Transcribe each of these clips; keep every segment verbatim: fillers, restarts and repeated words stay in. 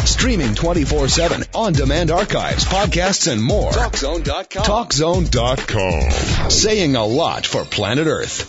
Streaming twenty-four seven, on-demand archives, podcasts, and more. talk zone dot com. talk zone dot com. Saying a lot for planet Earth.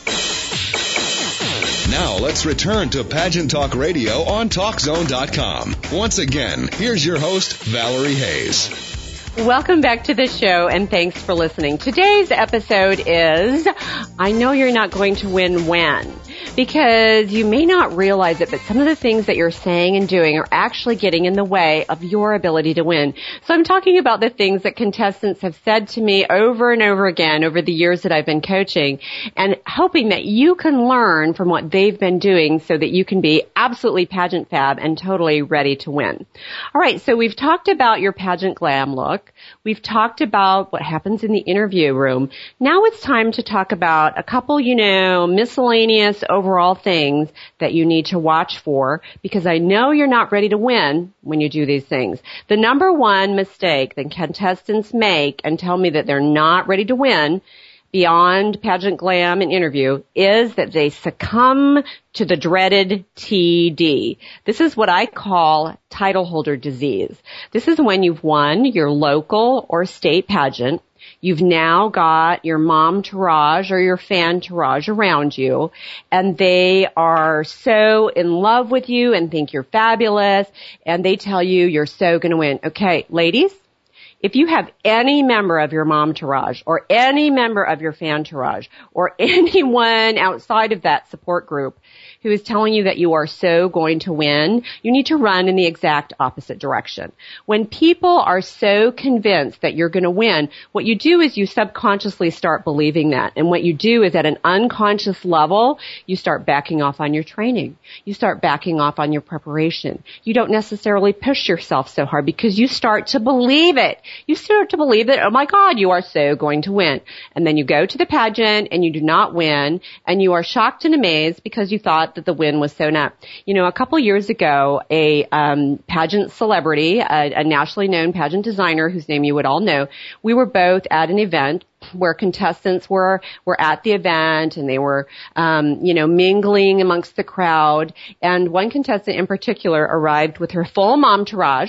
Now let's return to Pageant Talk Radio on talk zone dot com. Once again, here's your host, Valerie Hayes. Welcome back to the show, and thanks for listening. Today's episode is, I know you're not going to win when. Because you may not realize it, but some of the things that you're saying and doing are actually getting in the way of your ability to win. So I'm talking about the things that contestants have said to me over and over again over the years that I've been coaching, and hoping that you can learn from what they've been doing so that you can be absolutely pageant fab and totally ready to win. All right, so we've talked about your pageant glam look. We've talked about what happens in the interview room. Now it's time to talk about a couple, you know, miscellaneous overall things that you need to watch for, because I know you're not ready to win when you do these things. The number one mistake that contestants make and tell me that they're not ready to win beyond pageant glam and interview is that they succumb to the dreaded T D. This is what I call title holder disease. This is when you've won your local or state pageant. You've now got your mom-tourage or your fan-tourage around you, and they are so in love with you and think you're fabulous, and they tell you you're so going to win. Okay, ladies, if you have any member of your mom-tourage or any member of your fan-tourage or anyone outside of that support group who is telling you that you are so going to win, you need to run in the exact opposite direction. When people are so convinced that you're going to win, what you do is you subconsciously start believing that. And what you do is at an unconscious level, you start backing off on your training. You start backing off on your preparation. You don't necessarily push yourself so hard because you start to believe it. You start to believe that, oh my God, you are so going to win. And then you go to the pageant and you do not win, and you are shocked and amazed because you thought that the win was sewn up. You know, a couple years ago, a um, pageant celebrity, a, a nationally known pageant designer whose name you would all know, we were both at an event where contestants were were at the event, and they were, um, you know, mingling amongst the crowd. And one contestant in particular arrived with her full mom-tourage.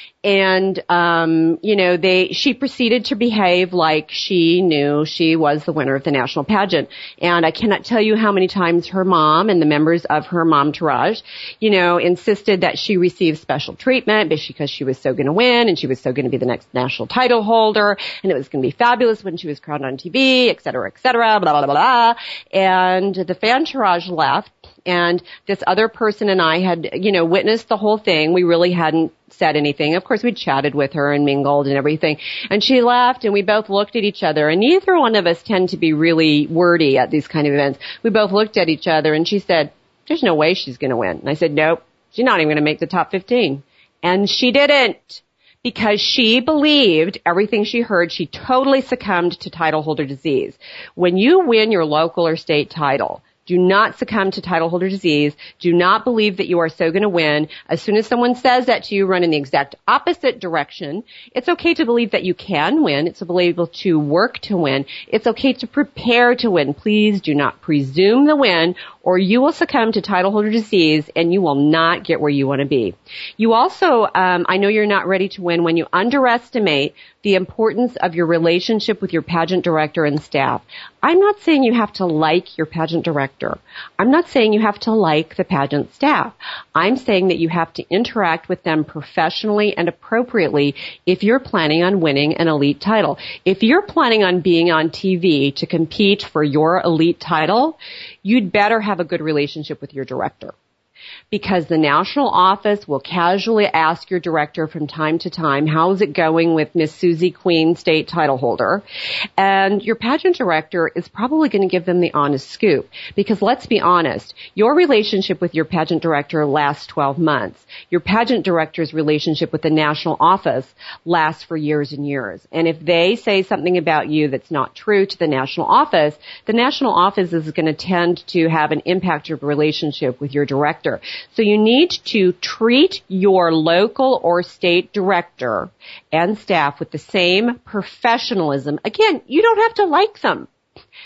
And, um, you know, they, she proceeded to behave like she knew she was the winner of the national pageant. And I cannot tell you how many times her mom and the members of her mom-tourage, you know, insisted that she receive special treatment because she was so going to win and she was so going to be the next national title holder and it was going to be fabulous when she was crowned on T V, et cetera, et cetera, blah, blah, blah, blah. And the fan-tourage left. And this other person and I had, you know, witnessed the whole thing. We really hadn't said anything. Of course, we chatted with her and mingled and everything. And she left, and we both looked at each other. And neither one of us tend to be really wordy at these kind of events. We both looked at each other, and she said, there's no way she's going to win. And I said, nope, she's not even going to make the top fifteen. And she didn't. Because she believed everything she heard, she totally succumbed to title holder disease. When you win your local or state title, do not succumb to title holder disease. Do not believe that you are so going to win. As soon as someone says that to you, run in the exact opposite direction. It's okay to believe that you can win. It's able to work to win. It's okay to prepare to win. Please do not presume the win, or you will succumb to title holder disease and you will not get where you want to be. You also, um, I know you're not ready to win when you underestimate the importance of your relationship with your pageant director and staff. I'm not saying you have to like your pageant director. I'm not saying you have to like the pageant staff. I'm saying that you have to interact with them professionally and appropriately if you're planning on winning an elite title. If you're planning on being on T V to compete for your elite title, you'd better have a good relationship with your director. Because the national office will casually ask your director from time to time, how's it going with Miss Susie Queen, state title holder? And your pageant director is probably going to give them the honest scoop. Because let's be honest, your relationship with your pageant director lasts twelve months. Your pageant director's relationship with the national office lasts for years and years. And if they say something about you that's not true to the national office, the national office is going to tend to have an impact your relationship with your director. So you need to treat your local or state director and staff with the same professionalism. Again, you don't have to like them.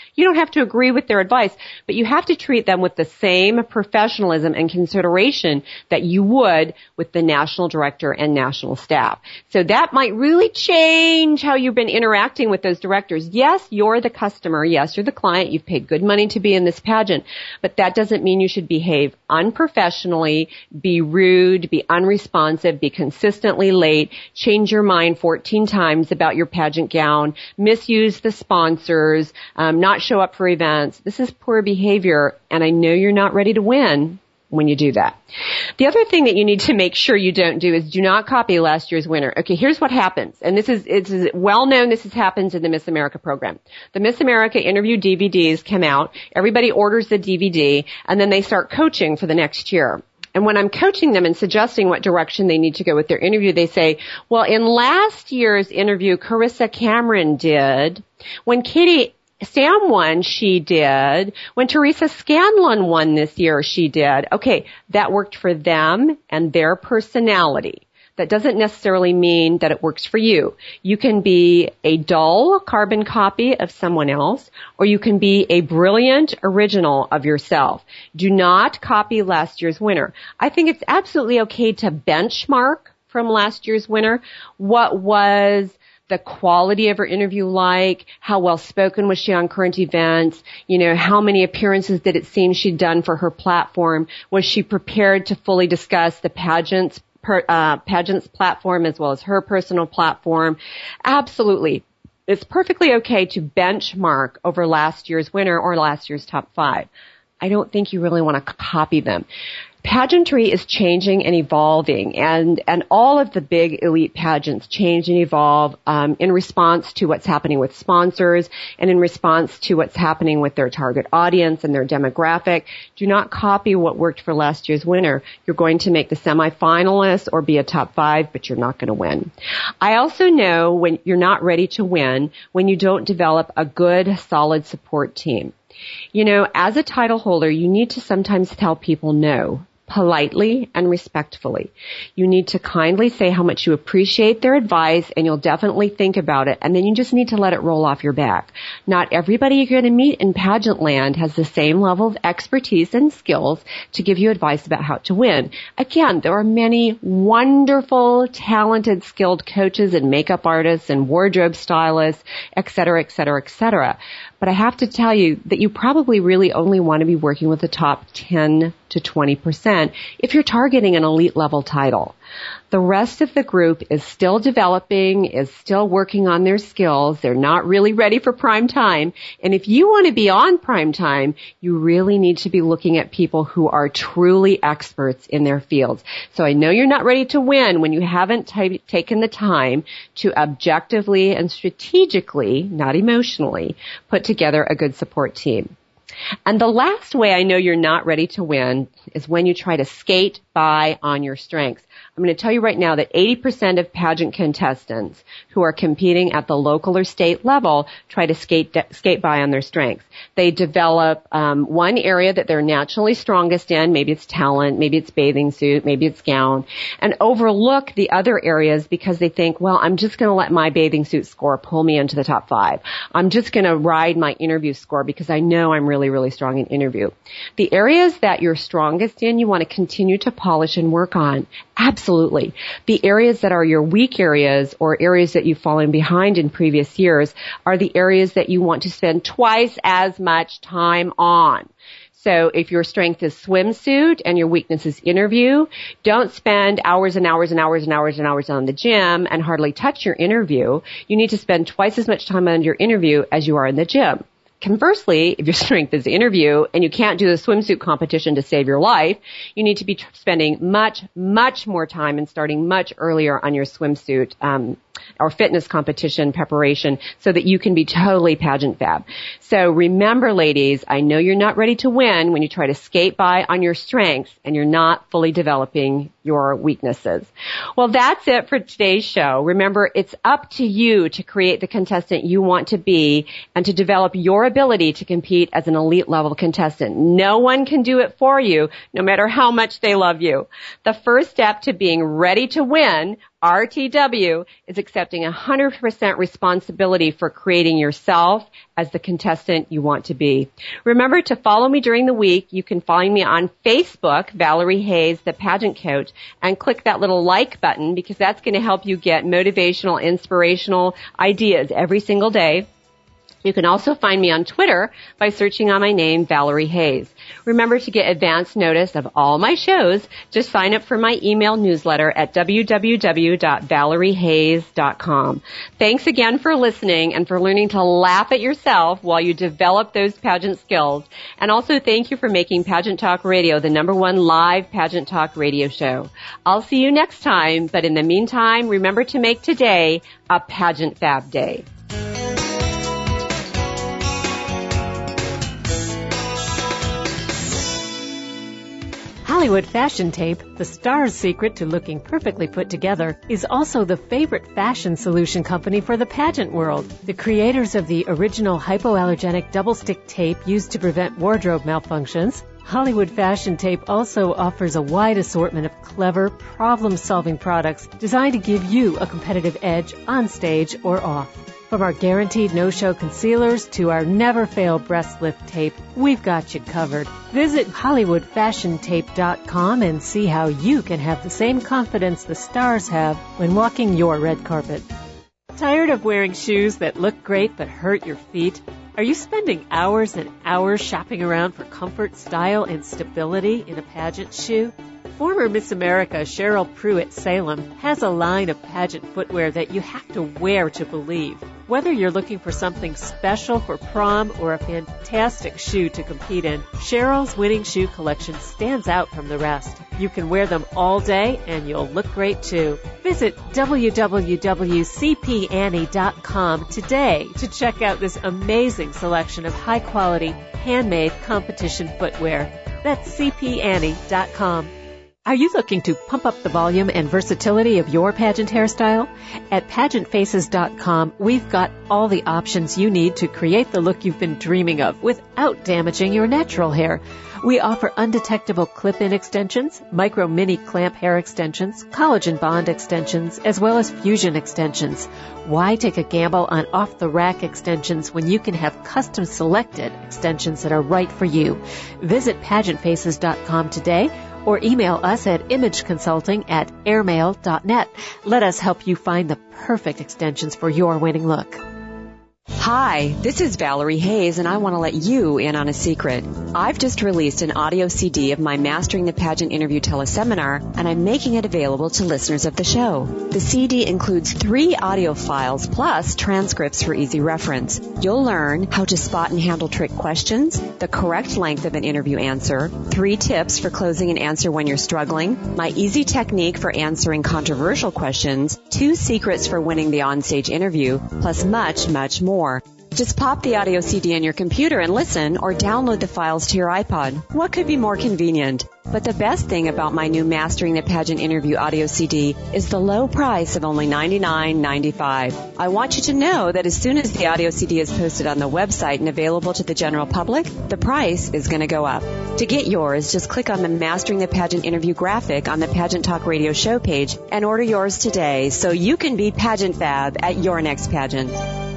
You don't have to agree with their advice, but you have to treat them with the same professionalism and consideration that you would with the national director and national staff. So that might really change how you've been interacting with those directors. Yes, you're the customer. Yes, you're the client. You've paid good money to be in this pageant, but that doesn't mean you should behave unprofessionally, be rude, be unresponsive, be consistently late, change your mind fourteen times about your pageant gown, misuse the sponsors, um, not show up for events. This is poor behavior, and I know you're not ready to win when you do that. The other thing that you need to make sure you don't do is do not copy last year's winner. Okay, here's what happens. And this is, it's well known this has happens in the Miss America program. The Miss America interview D V Ds come out. Everybody orders the D V D, and then they start coaching for the next year. And when I'm coaching them and suggesting what direction they need to go with their interview, they say, well, in last year's interview, Carissa Cameron did. When Katie Sam won, she did. When Teresa Scanlon won this year, she did. Okay, that worked for them and their personality. That doesn't necessarily mean that it works for you. You can be a dull carbon copy of someone else, or you can be a brilliant original of yourself. Do not copy last year's winner. I think it's absolutely okay to benchmark from last year's winner. What was the quality of her interview like? How well spoken was she on current events? You know, how many appearances did it seem she'd done for her platform? Was she prepared to fully discuss the pageant's per, uh, pageant's platform as well as her personal platform? Absolutely. It's perfectly okay to benchmark over last year's winner or last year's top five. I don't think you really want to copy them. Pageantry is changing and evolving, and and all of the big elite pageants change and evolve um, in response to what's happening with sponsors and in response to what's happening with their target audience and their demographic. Do not copy what worked for last year's winner. You're going to make the semifinalists or be a top five, but you're not going to win. I also know when you're not ready to win when you don't develop a good, solid support team. You know, as a title holder, you need to sometimes tell people no, politely and respectfully. You need to kindly say how much you appreciate their advice, and you'll definitely think about it, and then you just need to let it roll off your back. Not everybody you're going to meet in pageant land has the same level of expertise and skills to give you advice about how to win. Again, there are many wonderful, talented, skilled coaches and makeup artists and wardrobe stylists, et cetera, et cetera, et cetera. But I have to tell you that you probably really only want to be working with the top ten to twenty percent if you're targeting an elite level title. The rest of the group is still developing, is still working on their skills. They're not really ready for prime time. And if you want to be on prime time, you really need to be looking at people who are truly experts in their fields. So I know you're not ready to win when you haven't t- taken the time to objectively and strategically, not emotionally, put together a good support team. And the last way I know you're not ready to win is when you try to skate by on your strengths. I'm going to tell you right now that eighty percent of pageant contestants who are competing at the local or state level try to skate skate by on their strengths. They develop um, one area that they're naturally strongest in. Maybe it's talent, maybe it's bathing suit, maybe it's gown, and overlook the other areas because they think, well, I'm just going to let my bathing suit score pull me into the top five. I'm just going to ride my interview score because I know I'm really, really strong in interview. The areas that you're strongest in, you want to continue to polish and work on. Absolutely. The areas that are your weak areas or areas that you've fallen behind in previous years are the areas that you want to spend twice as much time on. So if your strength is swimsuit and your weakness is interview, don't spend hours and hours and hours and hours and hours on the gym and hardly touch your interview. You need to spend twice as much time on your interview as you are in the gym. Conversely, if your strength is interview and you can't do the swimsuit competition to save your life, you need to be spending much, much more time and starting much earlier on your swimsuit um, or fitness competition preparation so that you can be totally pageant fab. So remember, ladies, I know you're not ready to win when you try to skate by on your strengths and you're not fully developing your weaknesses. Well, that's it for today's show. Remember, it's up to you to create the contestant you want to be and to develop your ability to compete as an elite level contestant. No one can do it for you, no matter how much they love you. The first step to being ready to win R T W is accepting one hundred percent responsibility for creating yourself as the contestant you want to be. Remember to follow me during the week. You can find me on Facebook, Valerie Hayes, the pageant coach, and click that little like button because that's going to help you get motivational, inspirational ideas every single day. You can also find me on Twitter by searching on my name, Valerie Hayes. Remember to get advance notice of all my shows. Just sign up for my email newsletter at w w w dot valerie hayes dot com. Thanks again for listening and for learning to laugh at yourself while you develop those pageant skills. And also thank you for making Pageant Talk Radio the number one live pageant talk radio show. I'll see you next time, but in the meantime, remember to make today a Pageant Fab Day. Hollywood Fashion Tape, the star's secret to looking perfectly put together, is also the favorite fashion solution company for the pageant world. The creators of the original hypoallergenic double-stick tape used to prevent wardrobe malfunctions, Hollywood Fashion Tape also offers a wide assortment of clever, problem-solving products designed to give you a competitive edge on stage or off. From our guaranteed no-show concealers to our never-fail breast lift tape, we've got you covered. Visit Hollywood Fashion Tape dot com and see how you can have the same confidence the stars have when walking your red carpet. Tired of wearing shoes that look great but hurt your feet? Are you spending hours and hours shopping around for comfort, style, and stability in a pageant shoe? Former Miss America Cheryl Pruitt Salem has a line of pageant footwear that you have to wear to believe. Whether you're looking for something special for prom or a fantastic shoe to compete in, Cheryl's winning shoe collection stands out from the rest. You can wear them all day and you'll look great too. Visit w w w dot c p annie dot com today to check out this amazing selection of high-quality, handmade competition footwear. That's c p annie dot com. Are you looking to pump up the volume and versatility of your pageant hairstyle? At pageant faces dot com, we've got all the options you need to create the look you've been dreaming of without damaging your natural hair. We offer undetectable clip-in extensions, micro mini clamp hair extensions, collagen bond extensions, as well as fusion extensions. Why take a gamble on off-the-rack extensions when you can have custom-selected extensions that are right for you? Visit pageant faces dot com today or email us at imageconsulting at airmail dot net. Let us help you find the perfect extensions for your winning look. Hi, this is Valerie Hayes, and I want to let you in on a secret. I've just released an audio C D of my Mastering the Pageant Interview teleseminar, and I'm making it available to listeners of the show. The C D includes three audio files plus transcripts for easy reference. You'll learn how to spot and handle trick questions, the correct length of an interview answer, three tips for closing an answer when you're struggling, my easy technique for answering controversial questions, two secrets for winning the onstage interview, plus much, much more. Just pop the audio C D in your computer and listen, or download the files to your iPod. What could be more convenient? But the best thing about my new Mastering the Pageant Interview audio C D is the low price of only ninety-nine ninety-five. I want you to know that as soon as the audio C D is posted on the website and available to the general public, the price is going to go up. To get yours, just click on the Mastering the Pageant Interview graphic on the Pageant Talk Radio show page and order yours today so you can be pageant fab at your next pageant.